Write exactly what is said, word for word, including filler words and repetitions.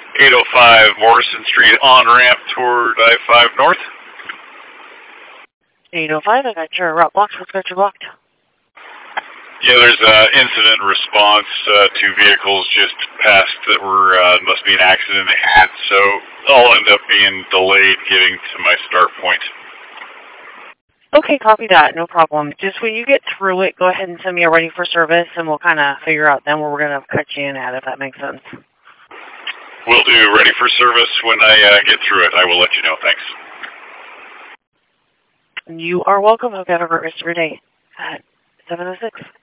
eight oh five Morrison Street on-ramp toward I five North. eight oh five, I got your route blocked. What's got you blocked? Yeah, there's uh, incident response. Uh, two vehicles just passed that were, uh, must be an accident they had, so I'll end up being delayed getting to my start point. Okay, copy that. No problem. Just when you get through it, go ahead and send me a ready for service, and we'll kind of figure out then where we're going to cut you in at, if that makes sense. Will do. Ready for service when I uh, get through it. I will let you know. Thanks. You are welcome. Hope you have a great rest of your day at seven oh six.